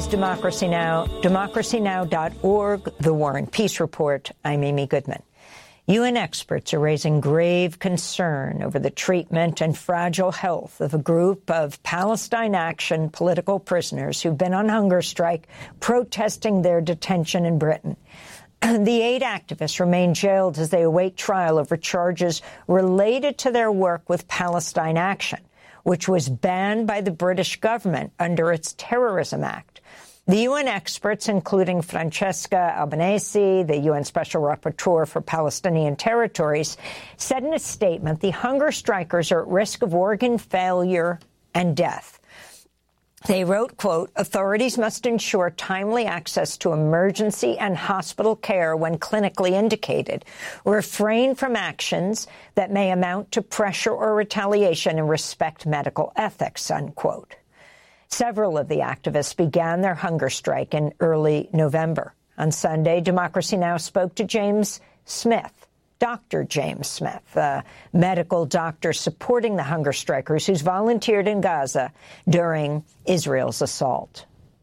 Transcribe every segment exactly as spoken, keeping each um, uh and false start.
is Democracy Now!, democracy now dot org, The War and Peace Report. I'm Amy Goodman. U N experts are raising grave concern over the treatment and fragile health of a group of Palestine Action political prisoners who've been on hunger strike protesting their detention in Britain. The eight activists remain jailed as they await trial over charges related to their work with Palestine Action, which was banned by the British government under its Terrorism Act. The U N experts, including Francesca Albanese, the U N Special Rapporteur for Palestinian Territories, said in a statement the hunger strikers are at risk of organ failure and death. They wrote, quote, authorities must ensure timely access to emergency and hospital care when clinically indicated, refrain from actions that may amount to pressure or retaliation, and respect medical ethics, unquote. Several of the activists began their hunger strike in early November. On Sunday, Democracy Now! Spoke to James Smith, Doctor James Smith, a medical doctor supporting the hunger strikers who's volunteered in Gaza during Israel's assault.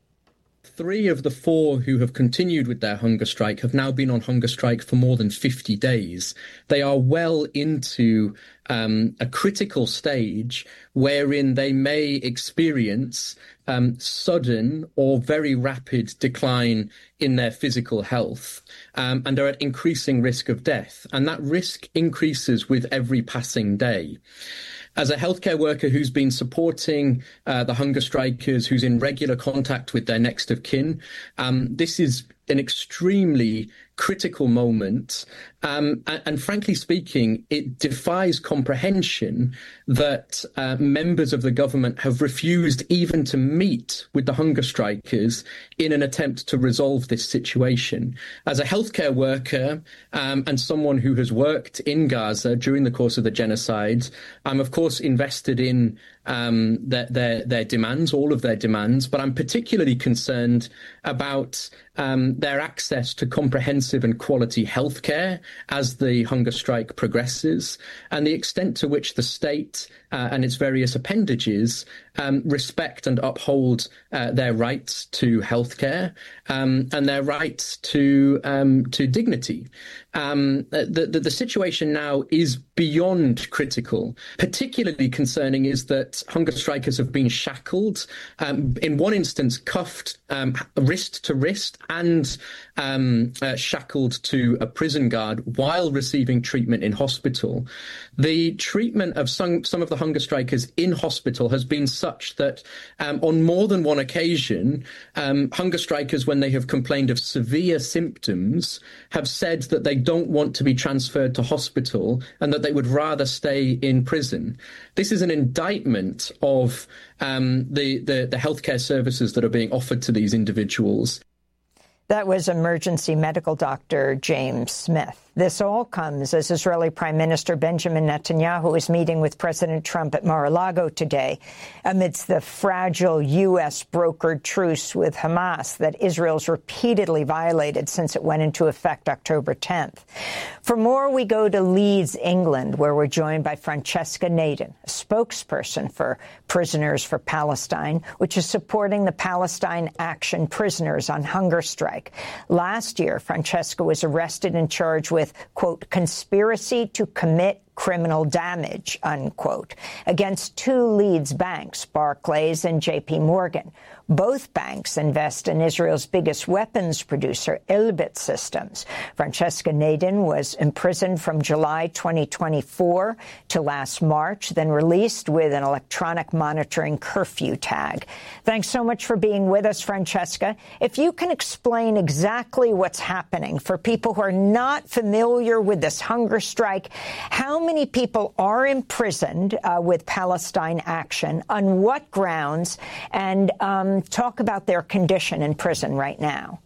Three of the four who have continued with their hunger strike have now been on hunger strike for more than fifty days. They are well into um, a critical stage wherein they may experience um, sudden or very rapid decline in their physical health um, and are at increasing risk of death. And that risk increases with every passing day. As a healthcare worker who's been supporting uh, the hunger strikers, who's in regular contact with their next of kin, um, this is an extremely critical moment. Um, and, and frankly speaking, it defies comprehension that uh, members of the government have refused even to meet with the hunger strikers in an attempt to resolve this situation. As a healthcare worker um, and someone who has worked in Gaza during the course of the genocide, I'm of course invested in um, their, their, their demands, all of their demands, but I'm particularly concerned about um, their access to comprehensive and quality healthcare as the hunger strike progresses, and the extent to which the state uh, and its various appendages um, respect and uphold uh, their rights to healthcare um, and their rights to um, to dignity. Um, the, the, the situation now is beyond critical. Particularly concerning is that hunger strikers have been shackled, um, in one instance cuffed um, wrist to wrist and um, uh, shackled to a prison guard while receiving treatment in hospital. The treatment of some, some of the hunger strikers in hospital has been such that um, on more than one occasion, um, hunger strikers, when they have complained of severe symptoms, have said that they don't want to be transferred to hospital and that they would rather stay in prison. This is an indictment of um, the, the, the healthcare services that are being offered to these individuals. That was emergency medical doctor James Smith. This all comes as Israeli Prime Minister Benjamin Netanyahu is meeting with President Trump at Mar-a-Lago today amidst the fragile U S brokered truce with Hamas that Israel's repeatedly violated since it went into effect October tenth. For more, we go to Leeds, England, where we're joined by Francesca Naden, a spokesperson for Prisoners for Palestine, which is supporting the Palestine Action prisoners on hunger strike. Last year, Francesca was arrested and charged with, quote, conspiracy to commit criminal damage, unquote, against two Leeds banks, Barclays and J P Morgan. Both banks invest in Israel's biggest weapons producer, Elbit Systems. Francesca Naden was imprisoned from July twenty twenty-four to last March, then released with an electronic monitoring curfew tag. Thanks so much for being with us, Francesca. If you can explain exactly what's happening for people who are not familiar with this hunger strike, how many people are imprisoned uh, with Palestine Action, on what grounds, and um, talk about their condition in prison right now.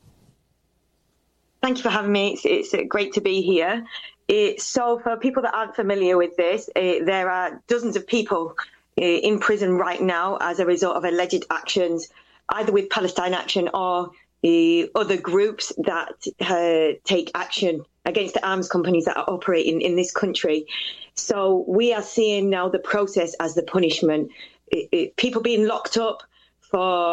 Thank you for having me. It's, it's great to be here. It, so for people that aren't familiar with this, it, there are dozens of people uh, in prison right now as a result of alleged actions, either with Palestine Action or uh, other groups that uh, take action against the arms companies that are operating in this country. So we are seeing now the process as the punishment. It, it, people being locked up for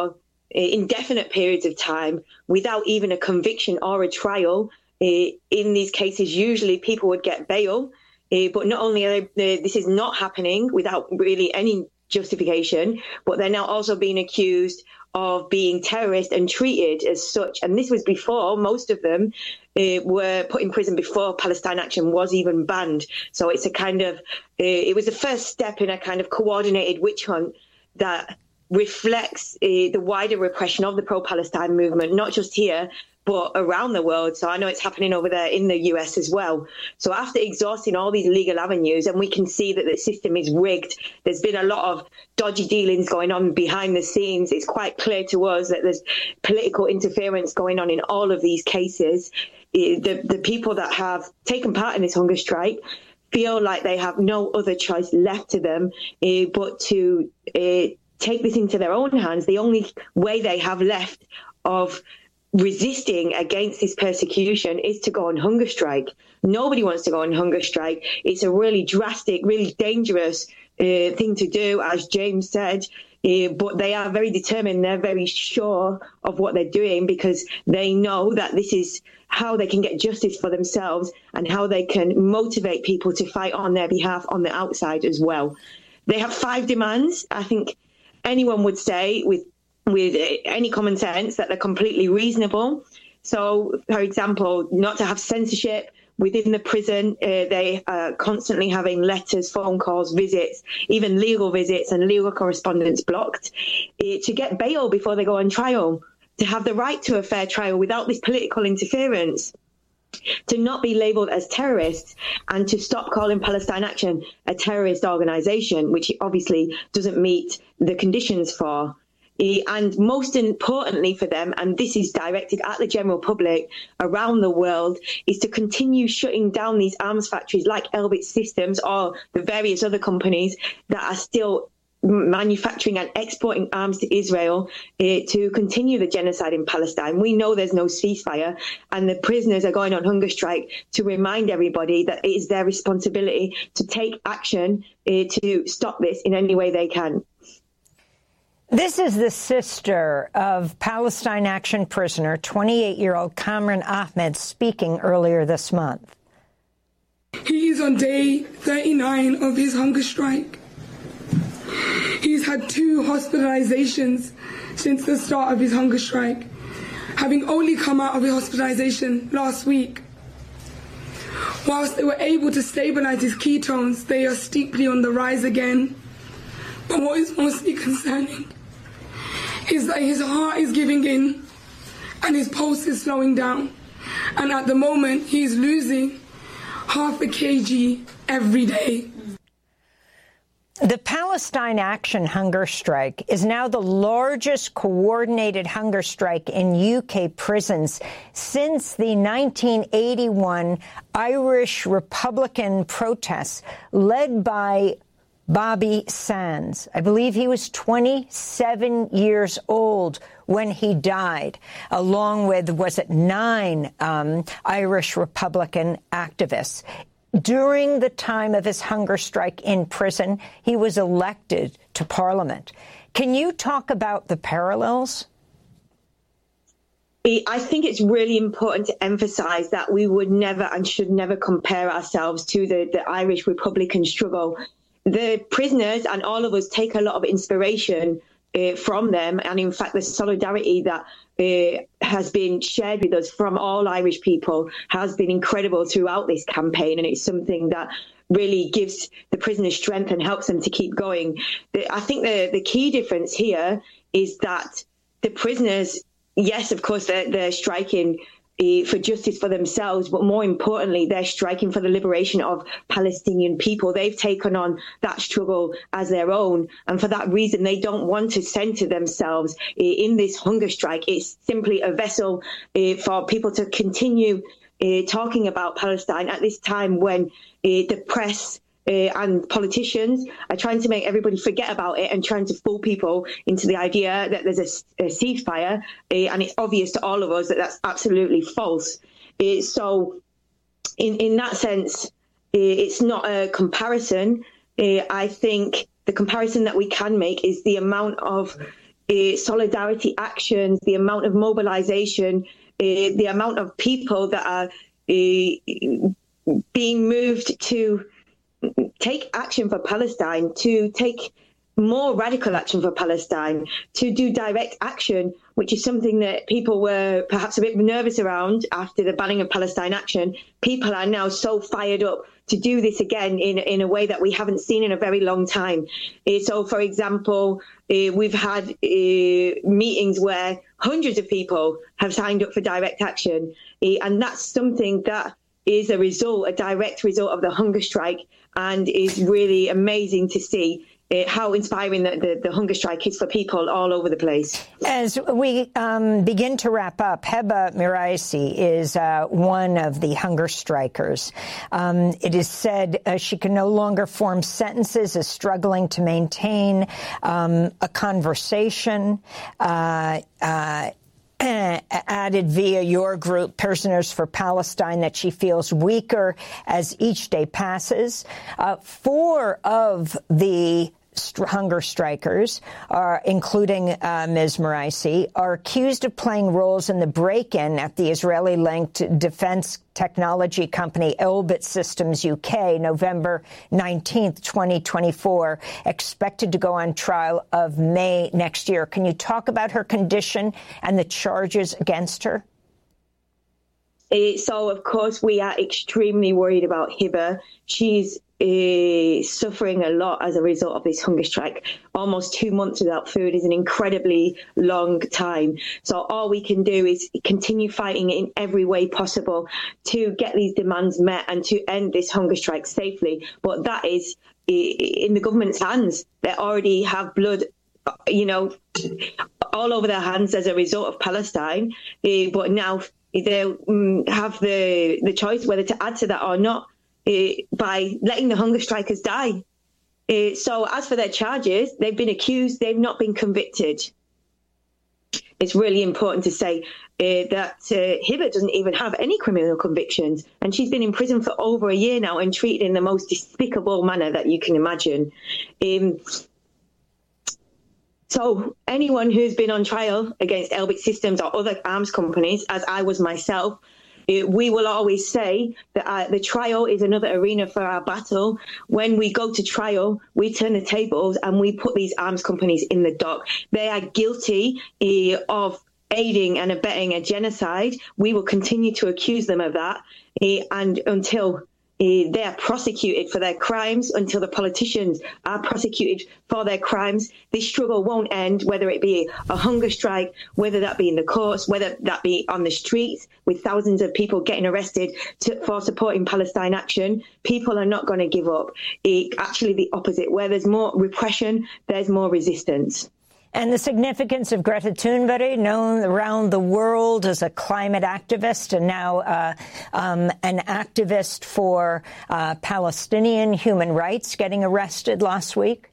indefinite periods of time without even a conviction or a trial. In these cases, usually people would get bail, but not only are they, this is not happening without really any justification, but they're now also being accused of being terrorists and treated as such. And this was before most of them uh, were put in prison before Palestine Action was even banned. So it's a kind of, uh, it was the first step in a kind of coordinated witch hunt that reflects uh, the wider repression of the pro-Palestine movement, not just here, but around the world. So I know it's happening over there in the U S as well. So after exhausting all these legal avenues, and we can see that the system is rigged, there's been a lot of dodgy dealings going on behind the scenes. It's quite clear to us that there's political interference going on in all of these cases. The, the people that have taken part in this hunger strike feel like they have no other choice left to them uh, but to uh, take this into their own hands. The only way they have left of resisting against this persecution is to go on hunger strike. Nobody wants to go on hunger strike. It's a really drastic, really dangerous uh, thing to do, as James said, uh, but they are very determined. They're very sure of what they're doing because they know that this is how they can get justice for themselves and how they can motivate people to fight on their behalf on the outside as well. They have five demands. I think anyone would say with with any common sense that they're completely reasonable. So, for example, not to have censorship within the prison. Uh, they are constantly having letters, phone calls, visits, even legal visits and legal correspondence blocked. Uh, to get bail before they go on trial, to have the right to a fair trial without this political interference, to not be labelled as terrorists, and to stop calling Palestine Action a terrorist organisation, which it obviously doesn't meet the conditions for. And most importantly for them, and this is directed at the general public around the world, is to continue shutting down these arms factories like Elbit Systems or the various other companies that are still manufacturing and exporting arms to Israel uh, to continue the genocide in Palestine. We know there's no ceasefire, and the prisoners are going on hunger strike to remind everybody that it is their responsibility to take action uh, to stop this in any way they can. This is the sister of Palestine Action prisoner, twenty-eight-year-old Kamran Ahmed, speaking earlier this month. He is on day thirty-nine of his hunger strike. He's had two hospitalizations since the start of his hunger strike, having only come out of his hospitalization last week. Whilst they were able to stabilize his ketones, they are steeply on the rise again. But what is mostly concerning is that his heart is giving in and his pulse is slowing down. And at the moment, he is losing half a kg every day. The Palestine Action hunger strike is now the largest coordinated hunger strike in U K prisons since the nineteen eighty-one Irish Republican protests led by Bobby Sands. I believe he was twenty-seven years old when he died, along with, was it nine um, Irish Republican activists. During the time of his hunger strike in prison, he was elected to Parliament. Can you talk about the parallels? I think it's really important to emphasize that we would never and should never compare ourselves to the, the Irish Republican struggle. The prisoners and all of us take a lot of inspiration uh, from them. And in fact, the solidarity that uh, has been shared with us from all Irish people has been incredible throughout this campaign. And it's something that really gives the prisoners strength and helps them to keep going. The, I think the, the key difference here is that the prisoners, yes, of course, they're, they're striking for justice for themselves, but more importantly, they're striking for the liberation of Palestinian people. They've taken on that struggle as their own, and for that reason, they don't want to center themselves in this hunger strike. It's simply a vessel for people to continue talking about Palestine at this time when the press Uh, and politicians are trying to make everybody forget about it and trying to fool people into the idea that there's a, a ceasefire, uh, and it's obvious to all of us that that's absolutely false. Uh, so in, in that sense, uh, it's not a comparison. Uh, I think the comparison that we can make is the amount of uh, solidarity actions, the amount of mobilization, uh, the amount of people that are uh, being moved to take action for Palestine, to take more radical action for Palestine, to do direct action, which is something that people were perhaps a bit nervous around after the banning of Palestine Action. People are now so fired up to do this again in, in a way that we haven't seen in a very long time. Uh, so, for example, uh, we've had uh, meetings where hundreds of people have signed up for direct action. Uh, and that's something that is a result, a direct result of the hunger strike, and is really amazing to see Uh, how inspiring the, the, the hunger strike is for people all over the place. As we um, begin to wrap up, Heba Miraisi is uh, one of the hunger strikers. Um, it is said uh, she can no longer form sentences, is struggling to maintain um, a conversation. Uh, uh, added via your group, Prisoners for Palestine, that she feels weaker as each day passes. Uh, four of the st- hunger strikers, are, including uh, Miz Miraisi, are accused of playing roles in the break-in at the Israeli-linked defense technology company Elbit Systems U K, November nineteenth, twenty twenty-four, expected to go on trial of May next year. Can you talk about her condition and the charges against her? Uh, so, of course, we are extremely worried about Heba. She's uh, suffering a lot as a result of this hunger strike. Almost two months without food is an incredibly long time. So all we can do is continue fighting in every way possible to get these demands met and to end this hunger strike safely. But that is in the government's hands. They already have blood, you know, all over their hands as a result of Palestine. Uh, but now they um, have the, the choice whether to add to that or not uh, by letting the hunger strikers die. Uh, so as for their charges, they've been accused, they've not been convicted. It's really important to say uh, that uh, Heba doesn't even have any criminal convictions, and she's been in prison for over a year now and treated in the most despicable manner that you can imagine. Um, So anyone who's been on trial against Elbit Systems or other arms companies, as I was myself, we will always say that uh, the trial is another arena for our battle. When we go to trial, we turn the tables and we put these arms companies in the dock. They are guilty uh, of aiding and abetting a genocide. We will continue to accuse them of that uh, and until Uh, they are prosecuted for their crimes, until the politicians are prosecuted for their crimes. This struggle won't end, whether it be a hunger strike, whether that be in the courts, whether that be on the streets with thousands of people getting arrested to, for supporting Palestine Action. People are not going to give up. It, actually, the opposite. Where there's more repression, there's more resistance. And the significance of Greta Thunberg, known around the world as a climate activist and now uh, um, an activist for uh, Palestinian human rights, getting arrested last week?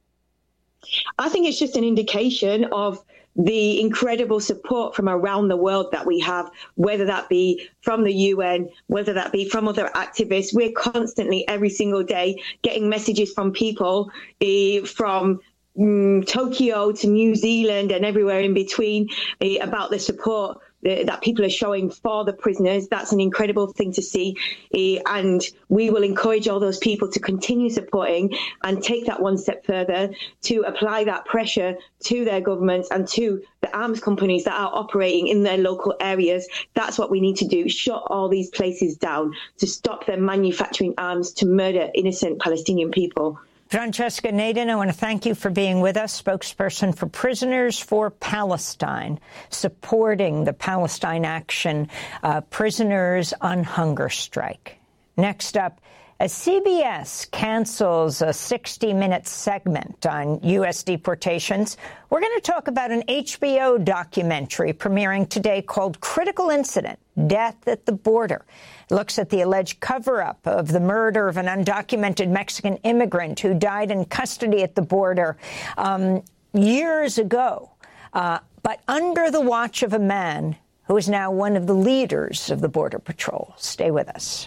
I think it's just an indication of the incredible support from around the world that we have, whether that be from the U N, whether that be from other activists. We're constantly, every single day, getting messages from people uh, from Mm, Tokyo to New Zealand and everywhere in between uh, about the support uh, that people are showing for the prisoners. That's an incredible thing to see. Uh, and we will encourage all those people to continue supporting and take that one step further to apply that pressure to their governments and to the arms companies that are operating in their local areas. That's what we need to do. Shut all these places down to stop them manufacturing arms to murder innocent Palestinian people. Francesca Naden, I want to thank you for being with us, spokesperson for Prisoners for Palestine, supporting the Palestine Action uh, prisoners on hunger strike. Next up, as C B S cancels a sixty minute segment on U S deportations, we're going to talk about an H B O documentary premiering today called Critical Incident: Death at the Border. It looks at the alleged cover-up of the murder of an undocumented Mexican immigrant who died in custody at the border um, years ago, uh, but under the watch of a man who is now one of the leaders of the Border Patrol. Stay with us.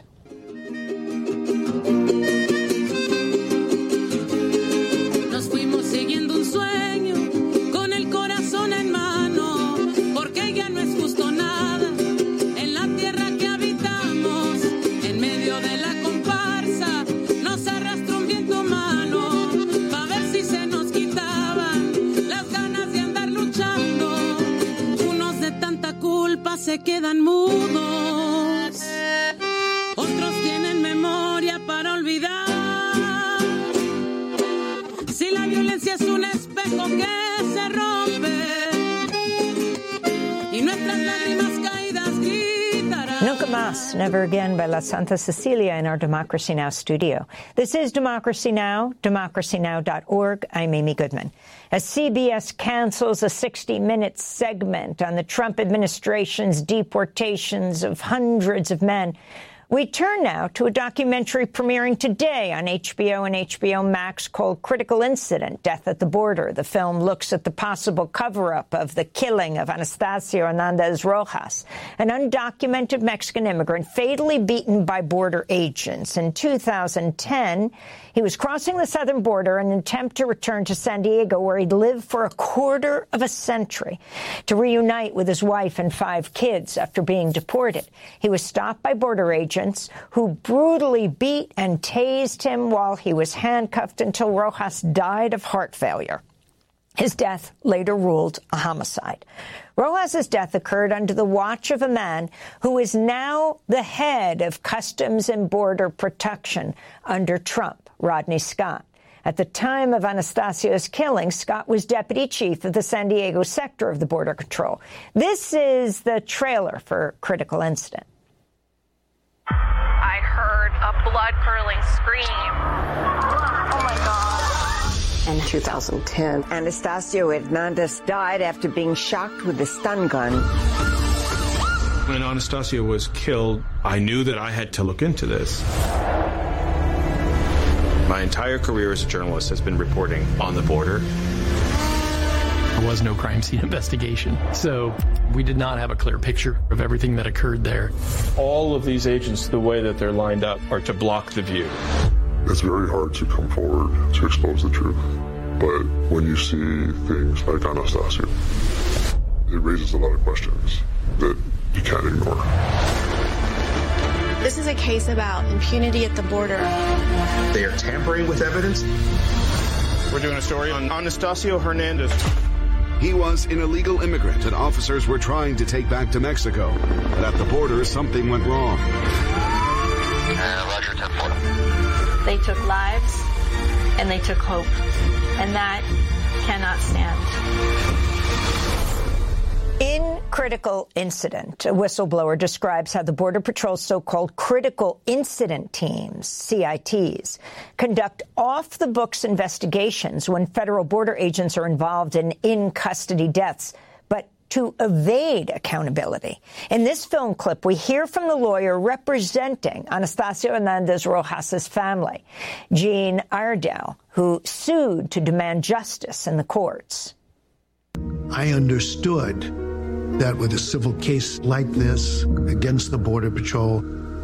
Nos fuimos siguiendo un sueño con el corazón se quedan mudos, otros tienen memoria para olvidar. Si la violencia es un espejo que se rompe y nuestras lágrimas caídas gritarán. Nunca Más, Never Again by La Santa Cecilia in our Democracy Now! Studio. This is Democracy Now!, democracy now dot org. I'm Amy Goodman. As C B S cancels a sixty minute segment on the Trump administration's deportations of hundreds of men, we turn now to a documentary premiering today on H B O and H B O Max called Critical Incident: Death at the Border. The film looks at the possible cover-up of the killing of Anastasio Hernandez Rojas, an undocumented Mexican immigrant fatally beaten by border agents. In two thousand ten, he was crossing the southern border in an attempt to return to San Diego, where he'd lived for a quarter of a century, to reunite with his wife and five kids after being deported. He was stopped by border agents who brutally beat and tased him while he was handcuffed until Rojas died of heart failure. His death later ruled a homicide. Rojas' death occurred under the watch of a man who is now the head of Customs and Border Protection under Trump, Rodney Scott. At the time of Anastasio's killing, Scott was deputy chief of the San Diego sector of the Border Control. This is the trailer for Critical Incident. I heard a blood-curdling scream. Oh, my God. In two thousand ten, Anastasio Hernandez died after being shocked with a stun gun. When Anastasio was killed, I knew that I had to look into this. My entire career as a journalist has been reporting on the border. There was no crime scene investigation, so we did not have a clear picture of everything that occurred there. All of these agents, the way that they're lined up, are to block the view. It's very hard to come forward to expose the truth, but when you see things like Anastasio, it raises a lot of questions that you can't ignore. This is a case about impunity at the border. They are tampering with evidence. We're doing a story on Anastasio Hernandez. He was an illegal immigrant that officers were trying to take back to Mexico. But at the border, something went wrong. Uh, Roger, ten four. They took lives, and they took hope. And that cannot stand. In Critical Incident, a whistleblower describes how the Border Patrol's so-called Critical Incident Teams, C I Ts, conduct off-the-books investigations when federal border agents are involved in in-custody deaths, but to evade accountability. In this film clip, we hear from the lawyer representing Anastasio Hernandez Rojas' family, Jean Iredell, who sued to demand justice in the courts. I understood that with a civil case like this against the Border Patrol,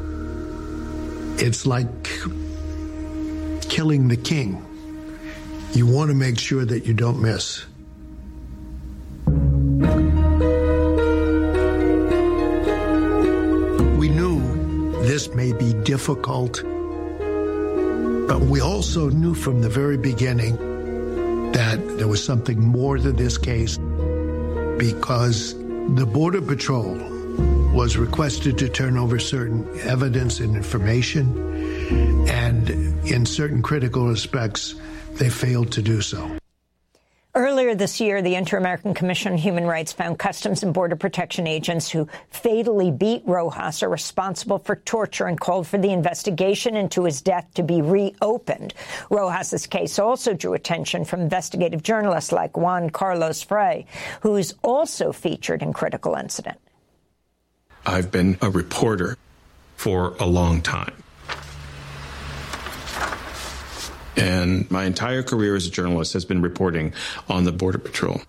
it's like killing the king. You want to make sure that you don't miss. We knew this may be difficult, but we also knew from the very beginning that there was something more to this case, because the Border Patrol was requested to turn over certain evidence and information, and in certain critical respects, they failed to do so. Earlier this year, the Inter-American Commission on Human Rights found Customs and Border Protection agents who fatally beat Rojas are responsible for torture and called for the investigation into his death to be reopened. Rojas' case also drew attention from investigative journalists like Juan Carlos Frey, who is also featured in Critical Incident. I've been a reporter for a long time. And my entire career as a journalist has been reporting on the Border Patrol.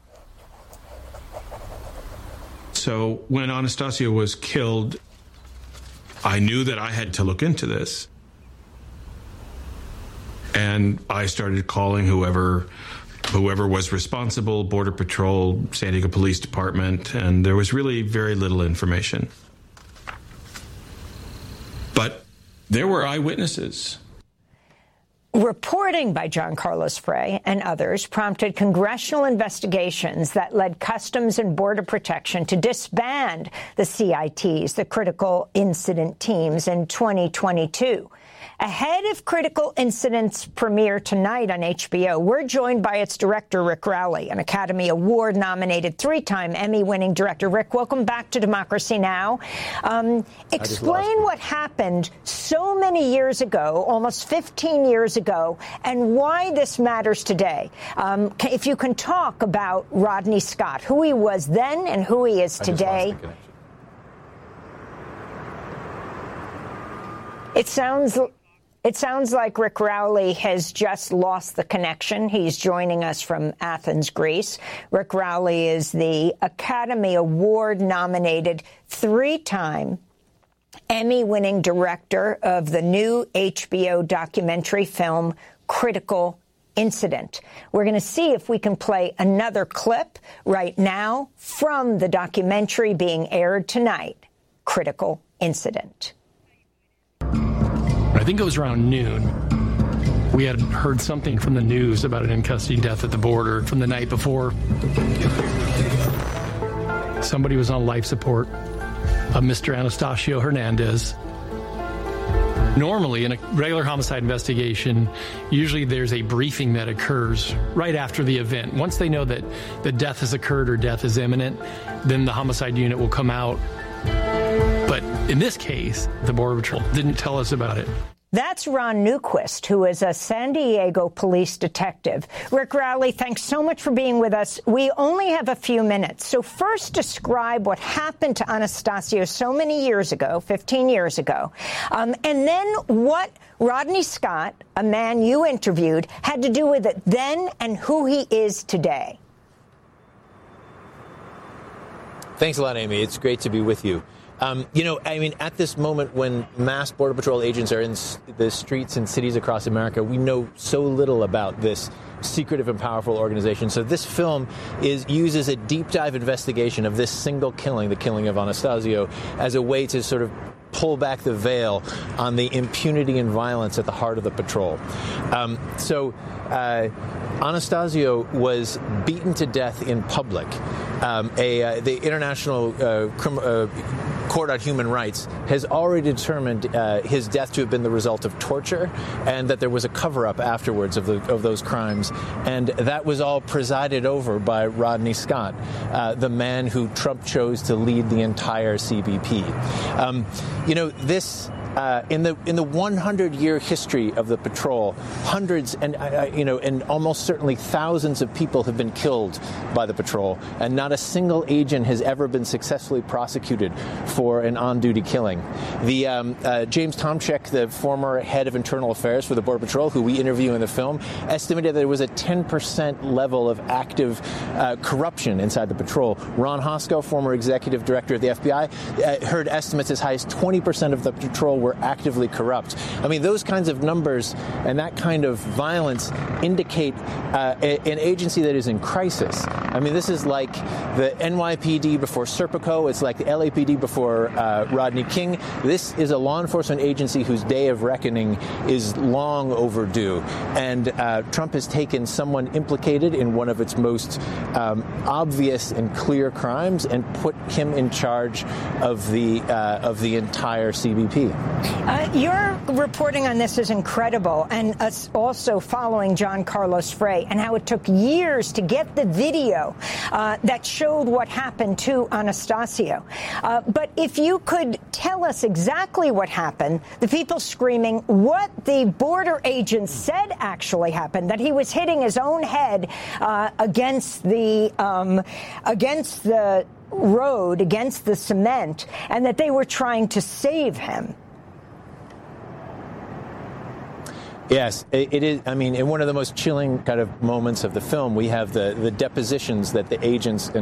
So when Anastasio was killed, I knew that I had to look into this. And I started calling whoever whoever was responsible, Border Patrol, San Diego Police Department, and there was really very little information. But there were eyewitnesses. Reporting by John Carlos Frey and others prompted congressional investigations that led Customs and Border Protection to disband the C I Ts, the Critical Incident Teams, in twenty twenty-two. Ahead of Critical Incident's premiere tonight on H B O, we're joined by its director, Rick Rowley, an Academy Award-nominated three-time Emmy-winning director. Rick, welcome back to Democracy Now! Um, explain what happened so many years ago, almost fifteen years ago, and why this matters today. Um, if you can talk about Rodney Scott, who he was then and who he is today. It sounds... It sounds like Rick Rowley has just lost the connection. He's joining us from Athens, Greece. Rick Rowley is the Academy Award-nominated three-time Emmy-winning director of the new H B O documentary film Critical Incident. We're going to see if we can play another clip right now from the documentary being aired tonight, Critical Incident. I think it was around noon. We had heard something from the news about an in-custody death at the border from the night before. Somebody was on life support, a Mister Anastasio Hernandez. Normally, in a regular homicide investigation, usually there's a briefing that occurs right after the event. Once they know that the death has occurred or death is imminent, then the homicide unit will come out. But in this case, the Border Patrol didn't tell us about it. That's Ron Newquist, who is a San Diego police detective. Rick Rowley, thanks so much for being with us. We only have a few minutes. So first, describe what happened to Anastasio so many years ago, fifteen years ago, um, and then what Rodney Scott, a man you interviewed, had to do with it then and who he is today. Thanks a lot, Amy. It's great to be with you. Um, you know, I mean, at this moment when mass Border Patrol agents are in the streets and cities across America, we know so little about this secretive and powerful organization. So this film is uses a deep dive investigation of this single killing, the killing of Anastasio, as a way to sort of pull back the veil on the impunity and violence at the heart of the patrol. Um, so uh, Anastasio was beaten to death in public. Um, a, uh, the International uh, Crim- uh, Court on Human Rights has already determined uh, his death to have been the result of torture, and that there was a cover-up afterwards of, the, of those crimes. And that was all presided over by Rodney Scott, uh, the man who Trump chose to lead the entire C B P. Um, you know, this... Uh, in the in the one hundred year history of the patrol, hundreds and uh, you know and almost certainly thousands of people have been killed by the patrol, and not a single agent has ever been successfully prosecuted for an on-duty killing. The um, uh, James Tomczyk, the former head of internal affairs for the Border Patrol, who we interview in the film, estimated that there was a ten percent level of active uh, corruption inside the patrol. Ron Hosko, former executive director of the F B I, uh, heard estimates as high as twenty percent of the patrol were actively corrupt. I mean, those kinds of numbers and that kind of violence indicate uh, a, an agency that is in crisis. I mean, this is like the N Y P D before Serpico. It's like the L A P D before uh, Rodney King. This is a law enforcement agency whose day of reckoning is long overdue. And uh, Trump has taken someone implicated in one of its most um, obvious and clear crimes and put him in charge of the uh, of the entire C B P. Uh, your reporting on this is incredible, and us also following John Carlos Frey and how it took years to get the video uh, that showed what happened to Anastasio. Uh, but if you could tell us exactly what happened, the people screaming, what the border agents said actually happened, that he was hitting his own head uh, against the um, against the road, against the cement, and that they were trying to save him. Yes, it is. I mean, in one of the most chilling kind of moments of the film, we have the, the depositions that the agents and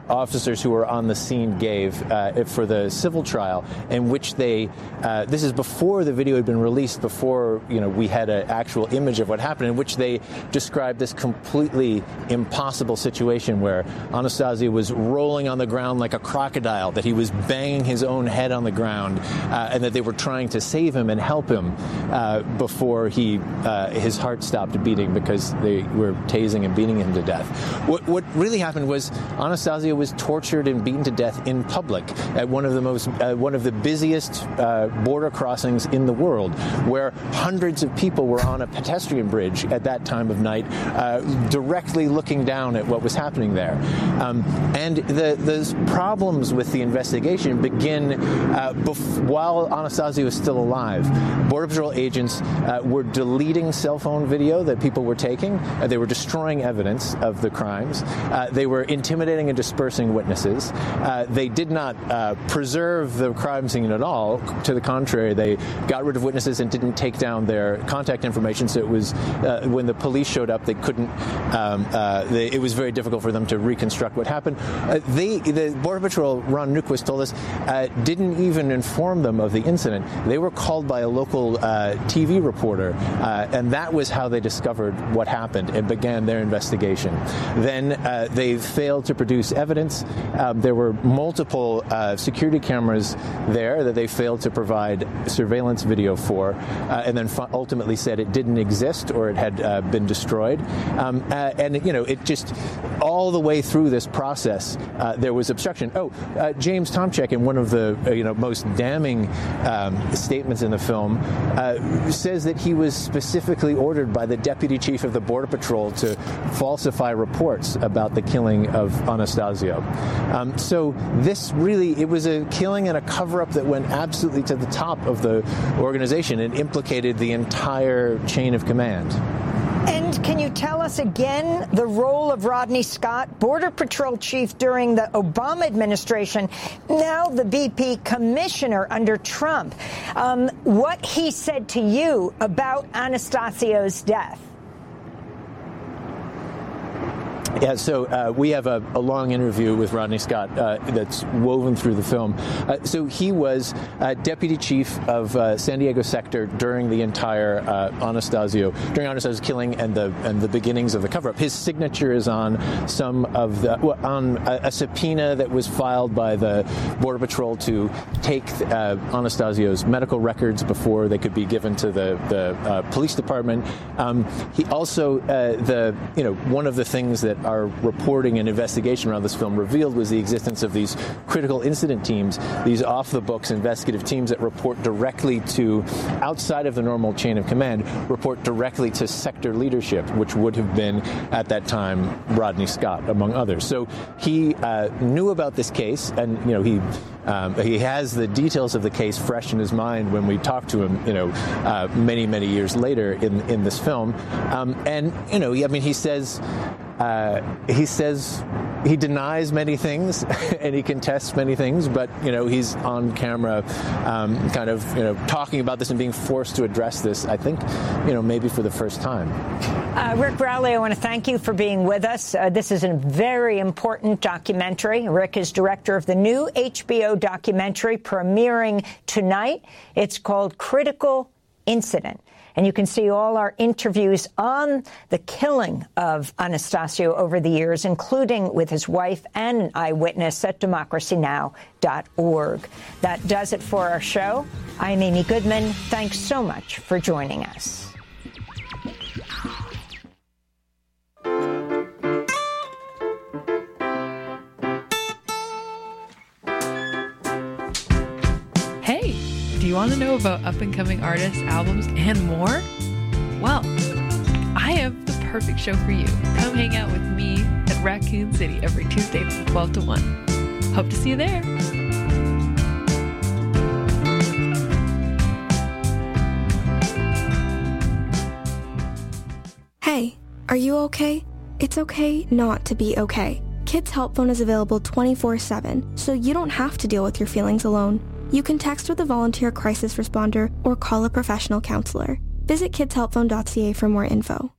officers who were on the scene gave uh, for the civil trial, in which they, uh, this is before the video had been released, before, you know, we had an actual image of what happened, in which they described this completely impossible situation where Anastasio was rolling on the ground like a crocodile, that he was banging his own head on the ground, uh, and that they were trying to save him and help him uh, before he uh, his heart stopped beating because they were tasing and beating him to death. What, what really happened was Anastasio was tortured and beaten to death in public at one of the most uh, one of the busiest uh, border crossings in the world, where hundreds of people were on a pedestrian bridge at that time of night, uh, directly looking down at what was happening there. Um, and the, the problems with the investigation begin uh, bef- while Anastasio is still alive. Border Patrol agents uh, were deleting cell phone video that people were taking. Uh, they were destroying evidence of the crimes. Uh, they were intimidating and dispersing witnesses. Uh, they did not uh, preserve the crime scene at all. To the contrary, they got rid of witnesses and didn't take down their contact information. So it was uh, when the police showed up, they couldn't. Um, uh, they, it was very difficult for them to reconstruct what happened. Uh, they, the Border Patrol, Ron Newquist told us, uh, didn't even inform them of the incident. They were called by a local uh, T V reporter, uh, and that was how they discovered what happened and began their investigation. Then uh, they failed to produce evidence. Um, there were multiple uh, security cameras there that they failed to provide surveillance video for, uh, and then fu- ultimately said it didn't exist or it had uh, been destroyed. Um, uh, and, you know, it just, all the way through this process, uh, there was obstruction. Oh, uh, James Tomczyk, in one of the, uh, you know, most damning um, statements in the film, uh, says that he was specifically ordered by the deputy chief of the Border Patrol to falsify reports about the killing of Anastasio. Um, so this really, it was a killing and a cover-up that went absolutely to the top of the organization and implicated the entire chain of command. And can you tell us again the role of Rodney Scott, Border Patrol chief during the Obama administration, now the B P commissioner under Trump, um, what he said to you about Anastasio's death? Yeah, so uh, we have a, a long interview with Rodney Scott uh, that's woven through the film. Uh, so he was uh, deputy chief of uh, San Diego sector during the entire uh, Anastasio, during Anastasio's killing and the and the beginnings of the cover-up. His signature is on some of the well, on a, a subpoena that was filed by the Border Patrol to take uh, Anastasio's medical records before they could be given to the the uh, police department. Um, he also uh, the you know one of the things that our reporting and investigation around this film revealed was the existence of these critical incident teams, these off-the-books investigative teams that report directly to, outside of the normal chain of command, report directly to sector leadership, which would have been, at that time, Rodney Scott, among others. So he uh, knew about this case, and, you know, he Um, he has the details of the case fresh in his mind when we talked to him, you know, uh, many, many years later in in this film. Um, and, you know, I mean, he says, uh, he says he denies many things and he contests many things, but, you know, he's on camera um, kind of, you know, talking about this and being forced to address this, I think, you know, maybe for the first time. Uh, Rick Rowley, I want to thank you for being with us. Uh, this is a very important documentary. Rick is director of the new H B O documentary premiering tonight. It's called Critical Incident. And you can see all our interviews on the killing of Anastasio over the years, including with his wife and an eyewitness at democracy now dot org. That does it for our show. I'm Amy Goodman. Thanks so much for joining us. Hey, do you want to know about up-and-coming artists, albums, and more? Well, I have the perfect show for you. Come hang out with me at Raccoon City every Tuesday from twelve to one. Hope to see you there. Hey, are you okay? It's okay not to be okay. Kids Help Phone is available twenty-four seven, so you don't have to deal with your feelings alone. You can text with a volunteer crisis responder or call a professional counselor. Visit kids help phone dot c a for more info.